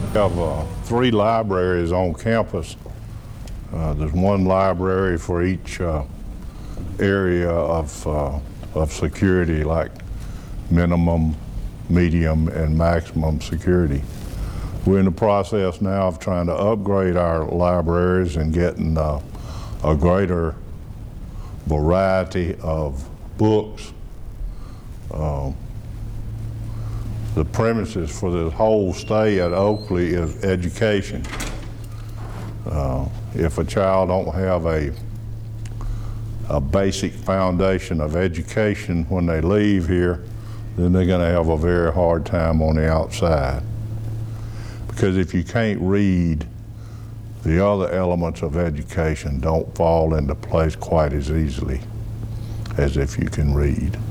We have 3 libraries on campus. There's one library for each area of security, like minimum, medium, and maximum security. We're in the process now of trying to upgrade our libraries and getting a greater variety of books. The premises for this whole stay at Oakley is education. If a child don't have a basic foundation of education when they leave here, then they're going to have a very hard time on the outside. Because if you can't read, the other elements of education don't fall into place quite as easily as if you can read.